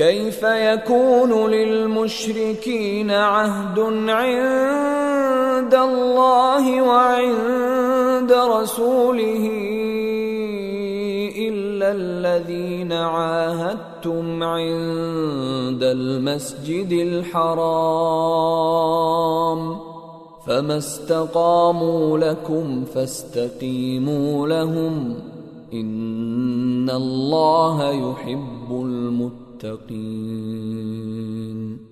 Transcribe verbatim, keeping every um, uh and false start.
كيف يكون للمشركين عهد عند الله وعند رسوله إلا الذين عاهدتم عند المسجد الحرام فما استقاموا لكم فاستقيموا لهم إن الله يحب المتقين.